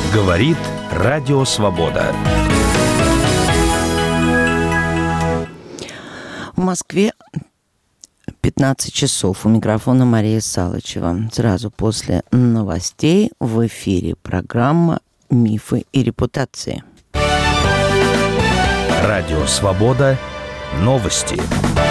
Говорит Радио Свобода. В Москве 15 часов. У микрофона Мария Салычева. Сразу после новостей в эфире программа «Мифы и репутации». Радио Свобода. Новости.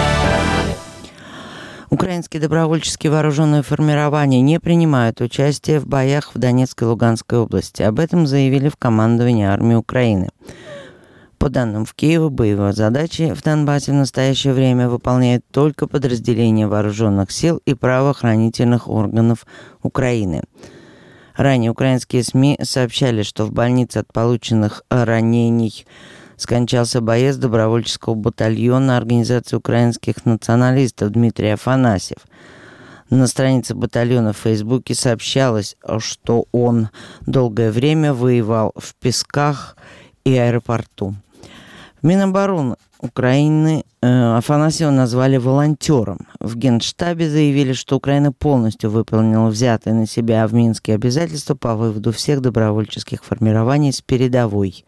Украинские добровольческие вооруженные формирования не принимают участие в боях в Донецкой и Луганской области. Об этом заявили в командовании армии Украины. По данным в Киеве, боевые задачи в Донбассе в настоящее время выполняют только подразделения вооруженных сил и правоохранительных органов Украины. Ранее украинские СМИ сообщали, что в больнице от полученных ранений скончался боец добровольческого батальона Организации украинских националистов Дмитрий Афанасьев. На странице батальона в Фейсбуке сообщалось, что он долгое время воевал в Песках и аэропорту. В Минобороны Украины Афанасьева назвали волонтером. В Генштабе заявили, что Украина полностью выполнила взятые на себя в Минске обязательства по выводу всех добровольческих формирований с передовой.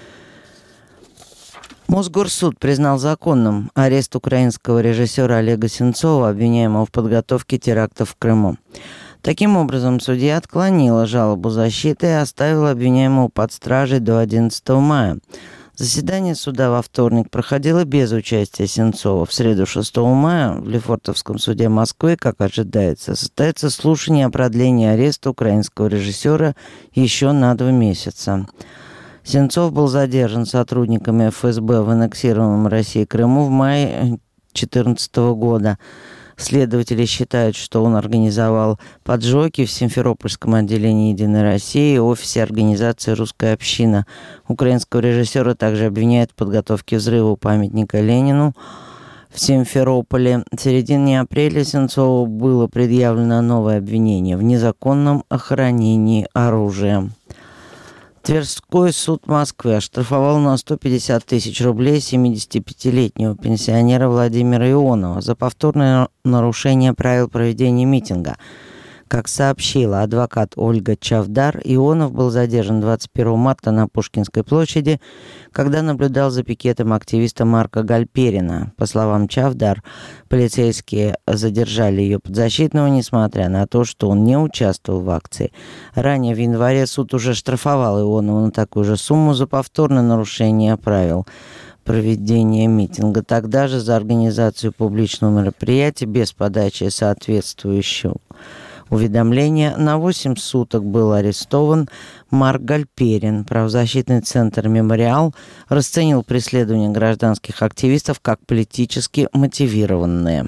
Мосгорсуд признал законным арест украинского режиссера Олега Сенцова, обвиняемого в подготовке терактов в Крыму. Таким образом, судья отклонила жалобу защиты и оставила обвиняемого под стражей до 11 мая. Заседание суда во вторник проходило без участия Сенцова. В среду 6 мая в Лефортовском суде Москвы, как ожидается, состоится слушание о продлении ареста украинского режиссера еще на 2 месяца. Сенцов был задержан сотрудниками ФСБ в аннексированном Россией Крыму в мае 2014 года. Следователи считают, что он организовал поджоги в Симферопольском отделении «Единой России» и офисе организации «Русская община». Украинского режиссера также обвиняют в подготовке взрыва у памятника Ленину в Симферополе. В середине апреля Сенцову было предъявлено новое обвинение в незаконном охранении оружия. Тверской суд Москвы оштрафовал на 150 тысяч рублей 75-летнего пенсионера Владимира Ионова за повторное нарушение правил проведения митинга. Как сообщила адвокат Ольга Чавдар, Ионов был задержан 21 марта на Пушкинской площади, когда наблюдал за пикетом активиста Марка Гальперина. По словам Чавдар, полицейские задержали ее подзащитного, несмотря на то, что он не участвовал в акции. Ранее в январе суд уже штрафовал Ионова на такую же сумму за повторное нарушение правил проведения митинга. Тогда же за организацию публичного мероприятия без подачи соответствующего уведомления на 8 суток был арестован Марк Гальперин. Правозащитный центр «Мемориал» расценил преследование гражданских активистов как политически мотивированные.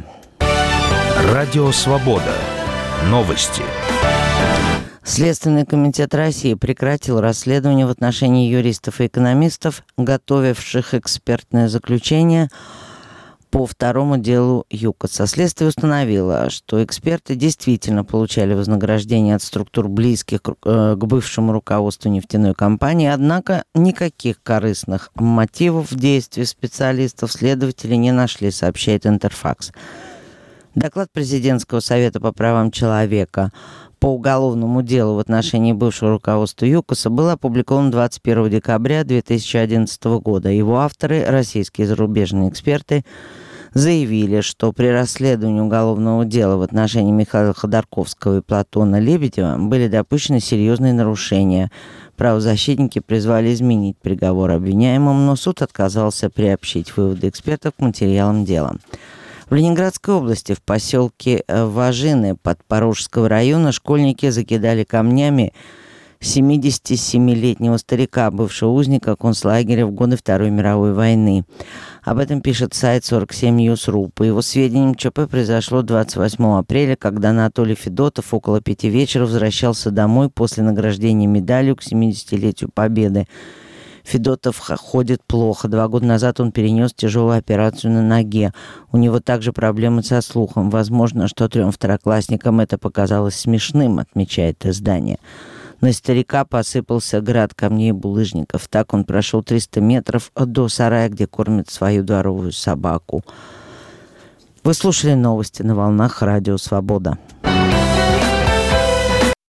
Радио Свобода. Новости. Следственный комитет России прекратил расследование в отношении юристов и экономистов, готовивших экспертное заключение по второму делу ЮКОСа. Следствие установило, что эксперты действительно получали вознаграждение от структур, близких к бывшему руководству нефтяной компании, однако никаких корыстных мотивов в действии специалистов следователи не нашли, сообщает Интерфакс. Доклад Президентского совета по правам человека по уголовному делу в отношении бывшего руководства ЮКОСа был опубликован 21 декабря 2011 года. Его авторы, российские и зарубежные эксперты, заявили, что при расследовании уголовного дела в отношении Михаила Ходорковского и Платона Лебедева были допущены серьезные нарушения. Правозащитники призвали изменить приговор обвиняемым, но суд отказался приобщить выводы экспертов к материалам дела. В Ленинградской области, в поселке Важины Подпорожского района, школьники закидали камнями 77-летнего старика, бывшего узника концлагеря в годы Второй мировой войны. Об этом пишет сайт 47news.ru. По его сведениям, ЧП произошло 28 апреля, когда Анатолий Федотов около 5 вечера возвращался домой после награждения медалью к 70-летию Победы. Федотов ходит плохо. 2 года назад он перенес тяжелую операцию на ноге. У него также проблемы со слухом. Возможно, что 3 второклассникам это показалось смешным, отмечает издание. На старика посыпался град камней и булыжников. Так он прошел 300 метров до сарая, где кормит свою дворовую собаку. Вы слушали новости на волнах Радио Свобода.